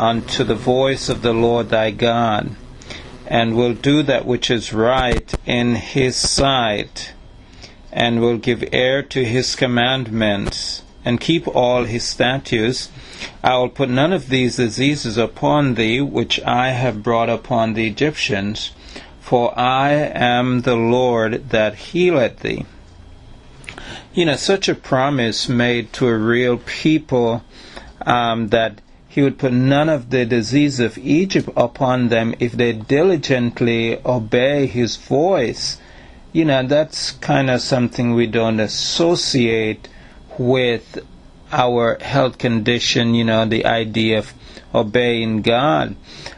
unto the voice of the Lord thy God, and will do that which is right in his sight, and will give ear to his commandments, and keep all his statutes, I will put none of these diseases upon thee, which I have brought upon the Egyptians, for I am the Lord that healeth thee. Such a promise made to a real people, that he would put none of the disease of Egypt upon them if they diligently obey his voice. That's kind of something we don't associate with our health condition, the idea of obeying God.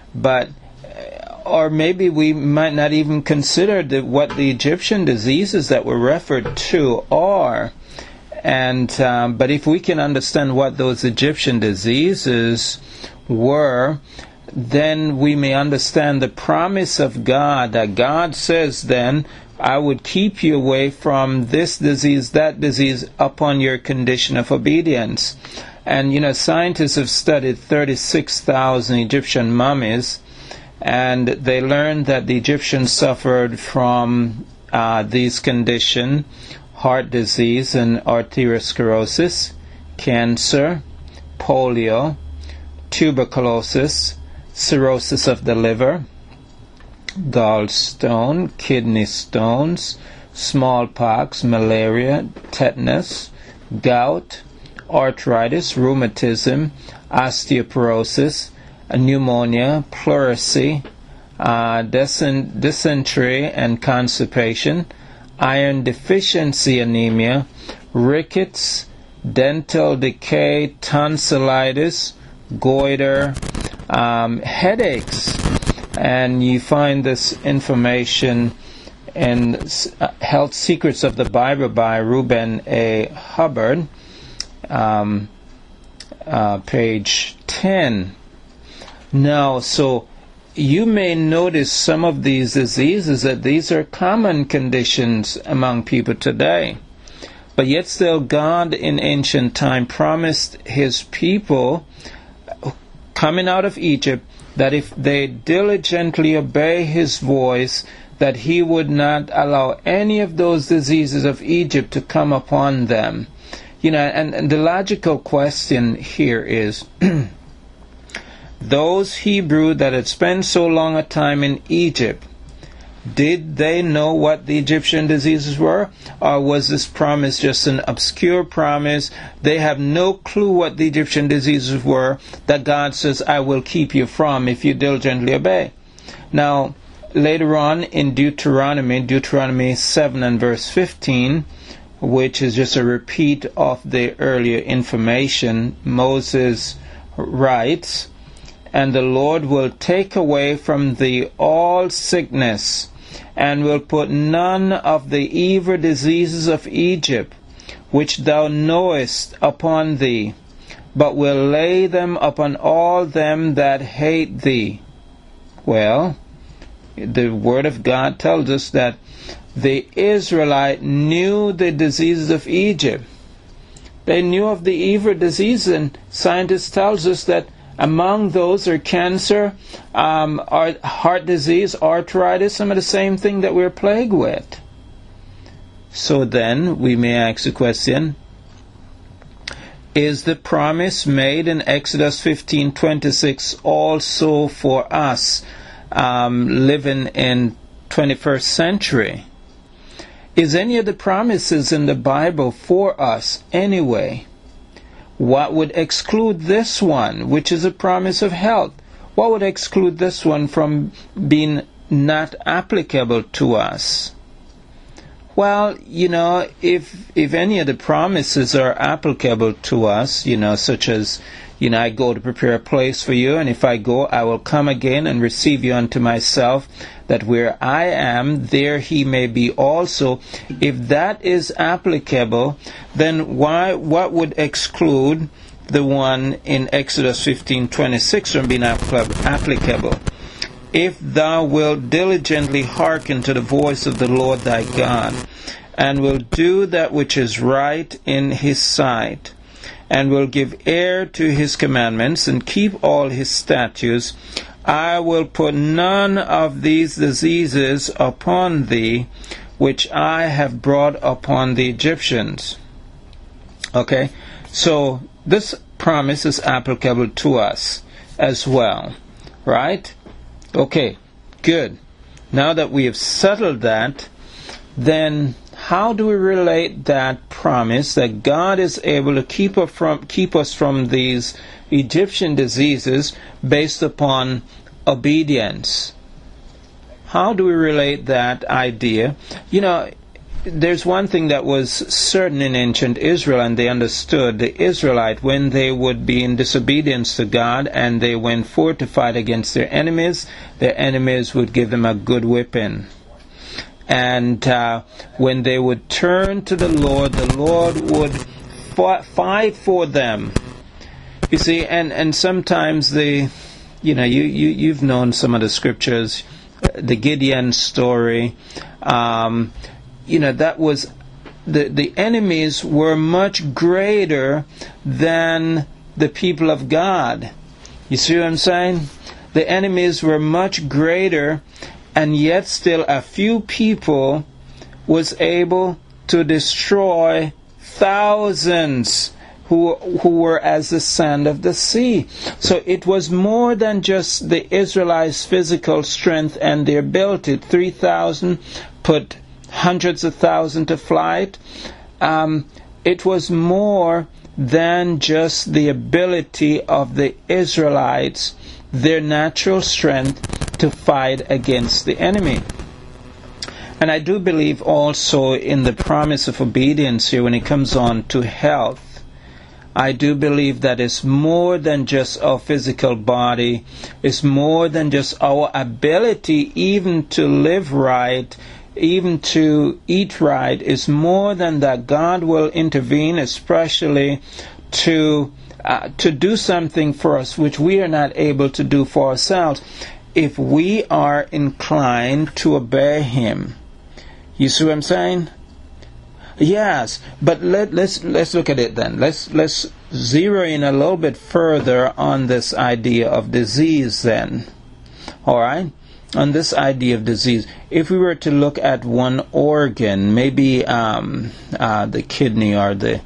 Or maybe we might not even consider what the Egyptian diseases that were referred to are. But if we can understand what those Egyptian diseases were, then we may understand the promise of God, that God says then, I would keep you away from this disease, that disease, upon your condition of obedience. And, scientists have studied 36,000 Egyptian mummies, and they learned that the Egyptians suffered from these conditions: heart disease and arteriosclerosis, cancer, polio, tuberculosis, cirrhosis of the liver, gallstone, kidney stones, smallpox, malaria, tetanus, gout, arthritis, rheumatism, osteoporosis, pneumonia, pleurisy, dysentery and constipation, iron deficiency anemia, rickets, dental decay, tonsillitis, goiter, headaches. And you find this information in Health Secrets of the Bible by Reuben A. Hubbard, page 10. Now, so you may notice some of these diseases, that these are common conditions among people today. But yet still God in ancient time promised his people coming out of Egypt that if they diligently obey his voice, that he would not allow any of those diseases of Egypt to come upon them. And the logical question here is, those Hebrews that had spent so long a time in Egypt, did they know what the Egyptian diseases were? Or was this promise just an obscure promise? They have no clue what the Egyptian diseases were that God says, I will keep you from if you diligently obey. Now, later on in Deuteronomy 7 and verse 15, which is just a repeat of the earlier information, Moses writes, and the Lord will take away from thee all sickness, and will put none of the evil diseases of Egypt, which thou knowest, upon thee, but will lay them upon all them that hate thee. Well, the Word of God tells us that the Israelite knew the diseases of Egypt. They knew of the evil diseases, and scientists tells us that among those are cancer, heart disease, arthritis, some of the same thing that we're plagued with. So then, we may ask the question, is the promise made in Exodus 15:26 also for us living in 21st century? Is any of the promises in the Bible for us anyway? What would exclude this one, which is a promise of health? What would exclude this one from being not applicable to us? Well, if any of the promises are applicable to us, such as, I go to prepare a place for you, and if I go, I will come again and receive you unto myself, that where I am, there he may be also. If that is applicable, then what would exclude the one in Exodus 15:26 from being applicable? If thou wilt diligently hearken to the voice of the Lord thy God, and will do that which is right in his sight, and will give ear to his commandments, and keep all his statutes, I will put none of these diseases upon thee, which I have brought upon the Egyptians. Okay, so this promise is applicable to us as well, right? Okay, good. Now that we have settled that, then how do we relate that promise that God is able to keep us from these Egyptian diseases based upon obedience? How do we relate that idea? You know, there's one thing that was certain in ancient Israel, and they understood: the Israelite, when they would be in disobedience to God and they went forth to fight against their enemies would give them a good whipping. And when they would turn to the Lord would fight for them. You see, and sometimes you've known some of the scriptures, the Gideon story. That was the enemies were much greater than the people of God. You see what I'm saying? The enemies were much greater, and yet still a few people was able to destroy thousands who were as the sand of the sea. So it was more than just the Israelites' physical strength and their ability. 3,000 put hundreds of thousands to flight. It was more than just the ability of the Israelites, their natural strength to fight against the enemy. And I do believe also in the promise of obedience here when it comes on to health. I do believe that it's more than just our physical body. It's more than just our ability even to live right, even to eat right. It's more than that. God will intervene, especially to do something for us which we are not able to do for ourselves, if we are inclined to obey Him. You see what I'm saying? Yes, but let's look at it then. Let's zero in a little bit further on this idea of disease then. All right? On this idea of disease. If we were to look at one organ, maybe the kidney or the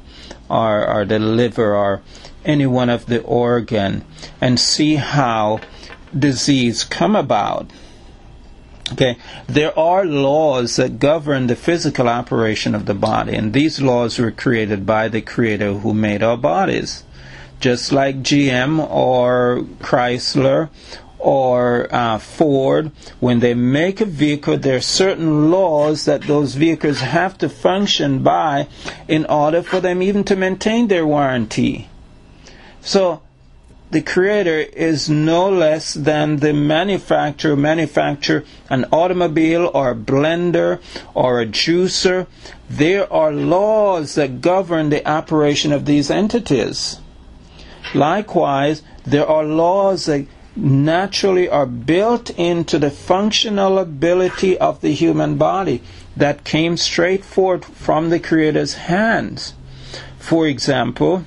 liver or any one of the organ, and see how disease come about. Okay, there are laws that govern the physical operation of the body, and these laws were created by the Creator who made our bodies. Just like GM or Chrysler or Ford, when they make a vehicle, there are certain laws that those vehicles have to function by in order for them even to maintain their warranty. So the Creator is no less than the manufacturer an automobile or a blender or a juicer. There are laws that govern the operation of these entities. Likewise, there are laws that naturally are built into the functional ability of the human body that came straight forth from the Creator's hands. For example,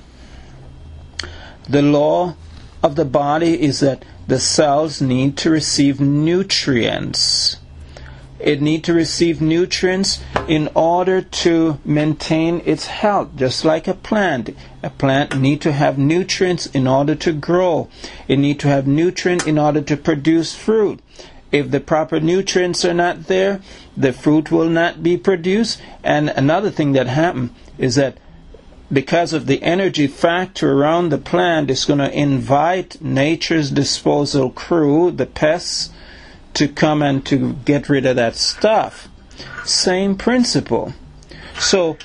the law of the body is that the cells need to receive nutrients. It needs to receive nutrients in order to maintain its health, just like a plant. A plant needs to have nutrients in order to grow. It needs to have nutrients in order to produce fruit. If the proper nutrients are not there, the fruit will not be produced. And another thing that happens is that because of the energy factor around the plant, it's going to invite nature's disposal crew, the pests, to come and to get rid of that stuff. Same principle. So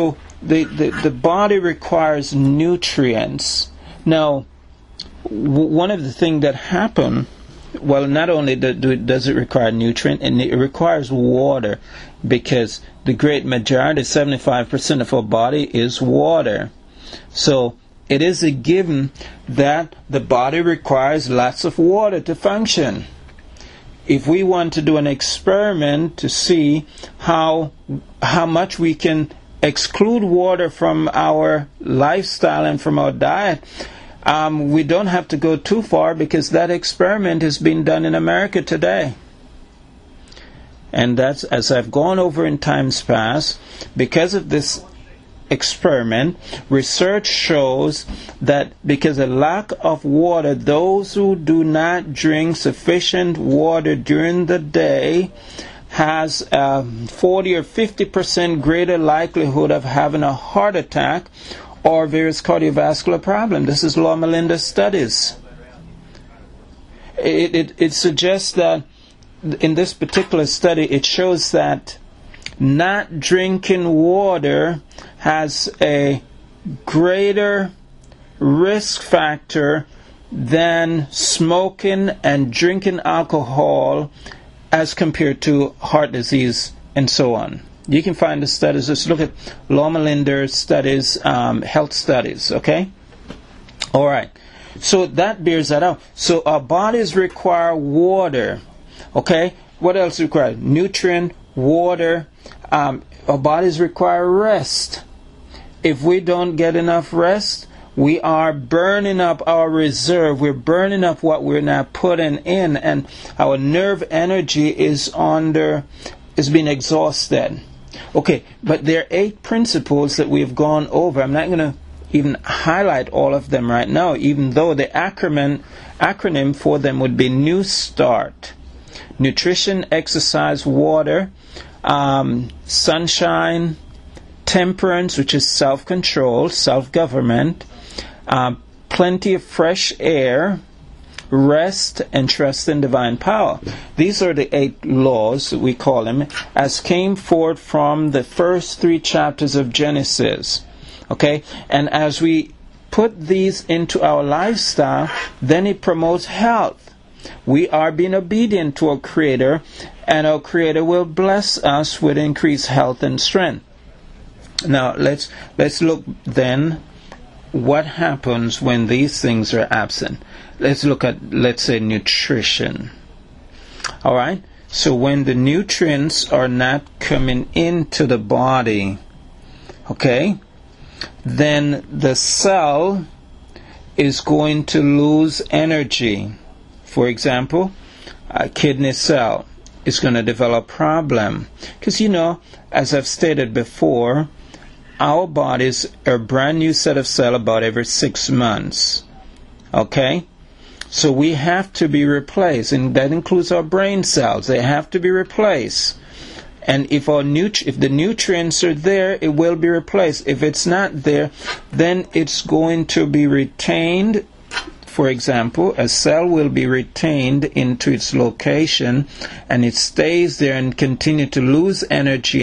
the body requires nutrients. Now, one of the things that happen, well, not only does it require nutrient, and it requires water, because the great majority, 75% of our body is water. So it is a given that the body requires lots of water to function. If we want to do an experiment to see how much we can exclude water from our lifestyle and from our diet, we don't have to go too far, because that experiment is being done in America today. And that's, as I've gone over in times past, because of this experiment, research shows that because of lack of water, those who do not drink sufficient water during the day has a 40 or 50% greater likelihood of having a heart attack or various cardiovascular problems. This is Loma Linda's studies. It suggests that in this particular study, it shows that not drinking water has a greater risk factor than smoking and drinking alcohol as compared to heart disease and so on. You can find the studies. Just look at Loma Linda's studies, health studies, okay? All right. So that bears that out. So our bodies require water, okay? What else require? Nutrient, water. Our bodies require rest. If we don't get enough rest, we are burning up our reserve. We're burning up what we're not putting in, and our nerve energy is being exhausted. Okay, but there are 8 principles that we've gone over. I'm not going to even highlight all of them right now, even though the acronym for them would be New Start. Nutrition, exercise, water, sunshine, temperance, which is self-control, self-government, plenty of fresh air, rest, and trust in divine power. These are the 8 laws, we call them, as came forth from the first 3 chapters of Genesis. Okay? And as we put these into our lifestyle, then it promotes health. We are being obedient to our Creator, and our Creator will bless us with increased health and strength. Now, let's look then what happens when these things are absent. Let's look at, let's say, nutrition. All right? So when the nutrients are not coming into the body, okay, then the cell is going to lose energy. For example, a kidney cell is going to develop problem. Because, as I've stated before, our bodies are a brand new set of cells about every 6 months. Okay? So we have to be replaced, and that includes our brain cells. They have to be replaced. And if the nutrients are there, it will be replaced. If it's not there, then it's going to be retained. For example, a cell will be retained into its location, and it stays there and continue to lose energy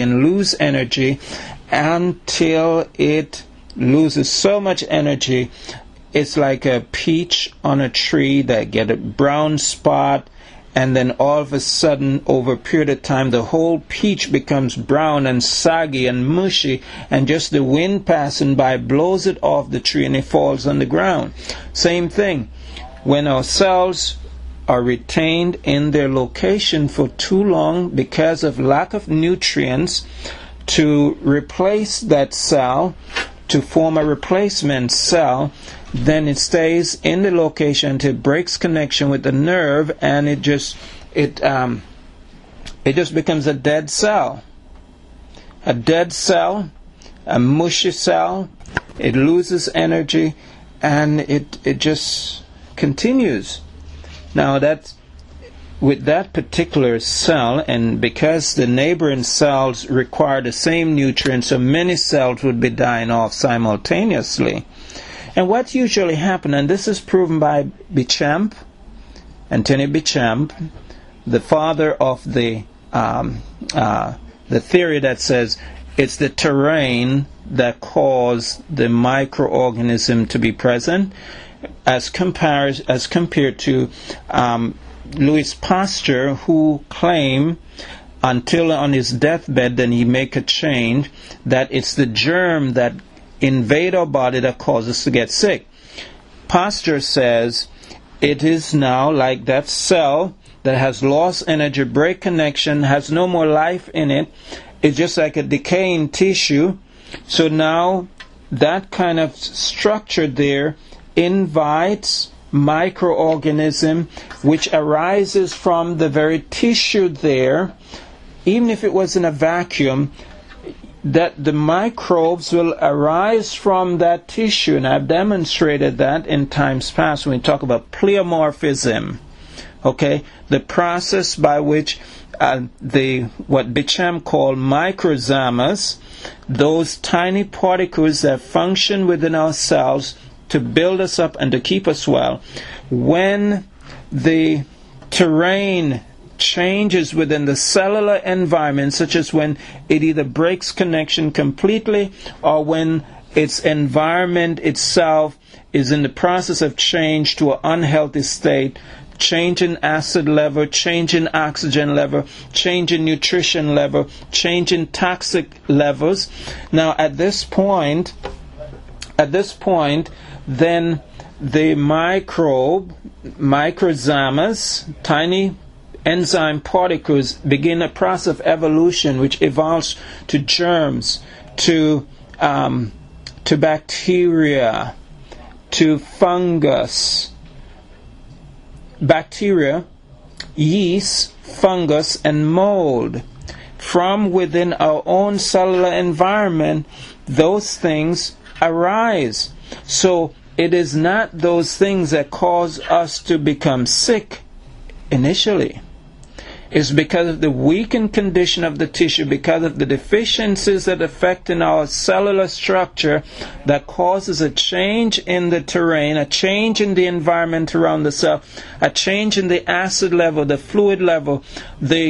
until it loses so much energy. It's like a peach on a tree that get a brown spot, and then all of a sudden, over a period of time, the whole peach becomes brown and soggy and mushy, and just the wind passing by blows it off the tree and it falls on the ground. Same thing. When our cells are retained in their location for too long because of lack of nutrients, to replace that cell, to form a replacement cell, then it stays in the location until it breaks connection with the nerve, and it just becomes a dead cell. A dead cell, a mushy cell. It loses energy, and it just continues. Now with that particular cell, and because the neighboring cells require the same nutrients, so many cells would be dying off simultaneously. And what usually happens, and this is proven by Anthony Béchamp, the father of the theory that says it's the terrain that caused the microorganism to be present, as compared to Louis Pasteur, who claimed until on his deathbed, then he make a change, that it's the germ that invade our body that causes us to get sick. Pasteur says it is now like that cell that has lost energy, break connection, has no more life in it. It's just like a decaying tissue, So now that kind of structure there invites microorganism which arises from the very tissue there, even if it was in a vacuum, that the microbes will arise from that tissue. And I've demonstrated that in times past when we talk about pleomorphism. Okay, the process by which what Bicham called microsomas, those tiny particles that function within our cells to build us up and to keep us well, when the terrain changes within the cellular environment, such as when it either breaks connection completely or when its environment itself is in the process of change to an unhealthy state, change in acid level, change in oxygen level, change in nutrition level, change in toxic levels. Now at this point, then the microsomas, tiny enzyme particles, begin a process of evolution which evolves to germs, to bacteria, to fungus, bacteria, yeast, fungus, and mold. From within our own cellular environment, those things arise. So it is not those things that cause us to become sick initially. It's because of the weakened condition of the tissue, because of the deficiencies that affect in our cellular structure, that causes a change in the terrain, a change in the environment around the cell, a change in the acid level, the fluid level, the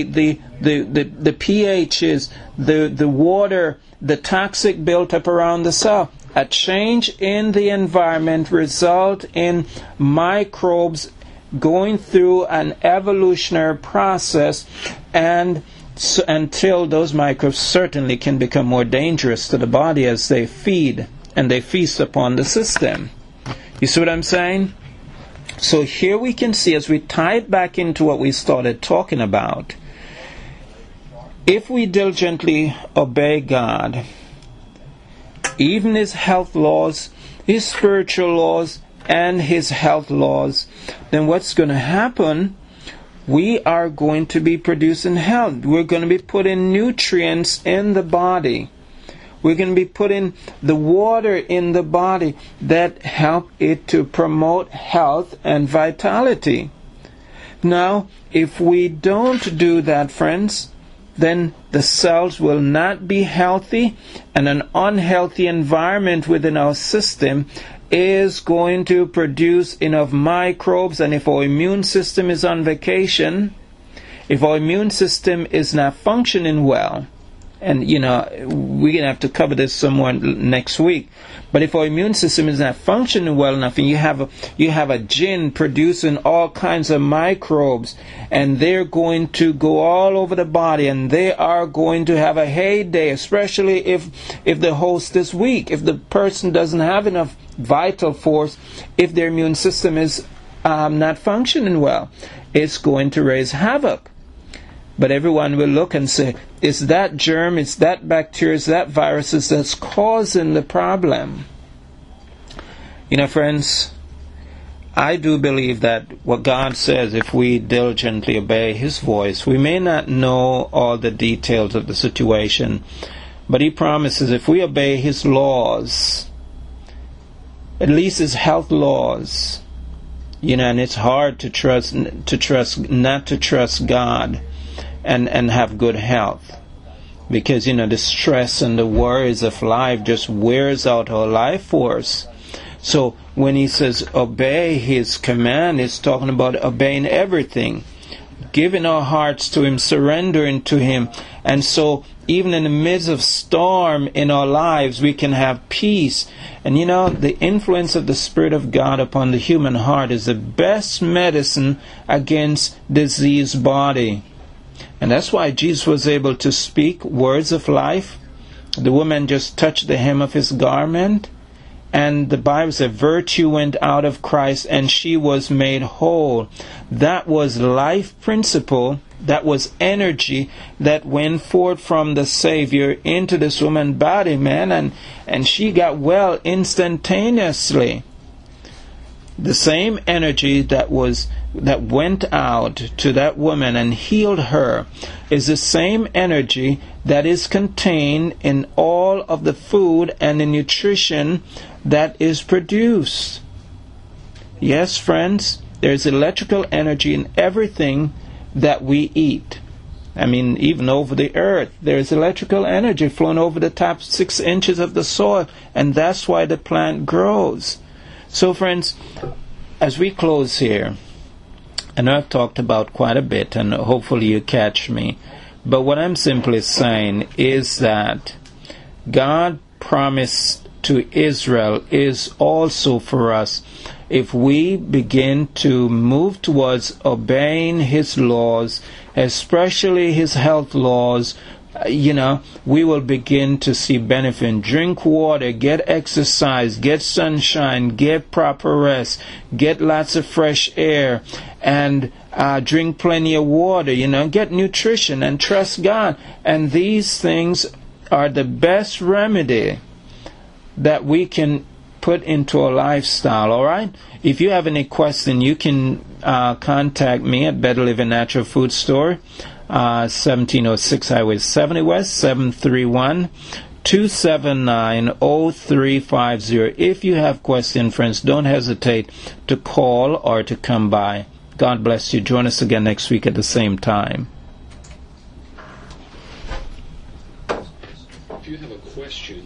pHs, the water, the toxic built up around the cell. A change in the environment result in microbes going through an evolutionary process, and until those microbes certainly can become more dangerous to the body as they feed and they feast upon the system. You see what I'm saying? So here we can see, as we tie it back into what we started talking about, if we diligently obey God, even His health laws, His spiritual laws, and His health laws, then what's going to happen? We are going to be producing health. We're going to be putting nutrients in the body. We're going to be putting the water in the body that help it to promote health and vitality. Now, if we don't do that, friends, then the cells will not be healthy, and an unhealthy environment within our system is going to produce enough microbes. And if our immune system is on vacation, if our immune system is not functioning well, and we're going to have to cover this somewhere next week, but if our immune system is not functioning well enough, and you have a jinn producing all kinds of microbes, and they're going to go all over the body, and they are going to have a heyday, especially if the host is weak, if the person doesn't have enough vital force, if their immune system is not functioning well, it's going to raise havoc. But everyone will look and say, it's that germ, it's that bacteria, it's that virus that's causing the problem. Friends, I do believe that what God says, if we diligently obey His voice, we may not know all the details of the situation, but He promises if we obey His laws, at least His health laws, and it's hard to not to trust God and have good health, because the stress and the worries of life just wears out our life force. So when He says obey His command, it's talking about obeying everything, giving our hearts to Him, surrendering to Him. And so even in the midst of storm in our lives, we can have peace. And the influence of the Spirit of God upon the human heart is the best medicine against diseased body. And that's why Jesus was able to speak words of life. The woman just touched the hem of His garment, and the Bible said virtue went out of Christ and she was made whole. That was life principle That was energy that went forth from the Savior into this woman's body, man, and she got well instantaneously. The same energy that went out to that woman and healed her is the same energy that is contained in all of the food and the nutrition that is produced. Yes, friends, there's electrical energy in everything that we eat. I mean, even over the earth, there's electrical energy flowing over the top 6 inches of the soil, and that's why the plant grows. So, friends, as we close here, I know I've talked about quite a bit, and hopefully you catch me, but what I'm simply saying is that God promised to Israel is also for us. If we begin to move towards obeying His laws, especially His health laws, we will begin to see benefit. Drink water, get exercise, get sunshine, get proper rest, get lots of fresh air, and drink plenty of water, get nutrition and trust God. And these things are the best remedy that we can put into a lifestyle, all right? If you have any question, you can contact me at Better Living Natural Food Store, 1706 Highway 70 West, 731-279-0350. If you have questions, friends, don't hesitate to call or to come by. God bless you. Join us again next week at the same time. If you have a question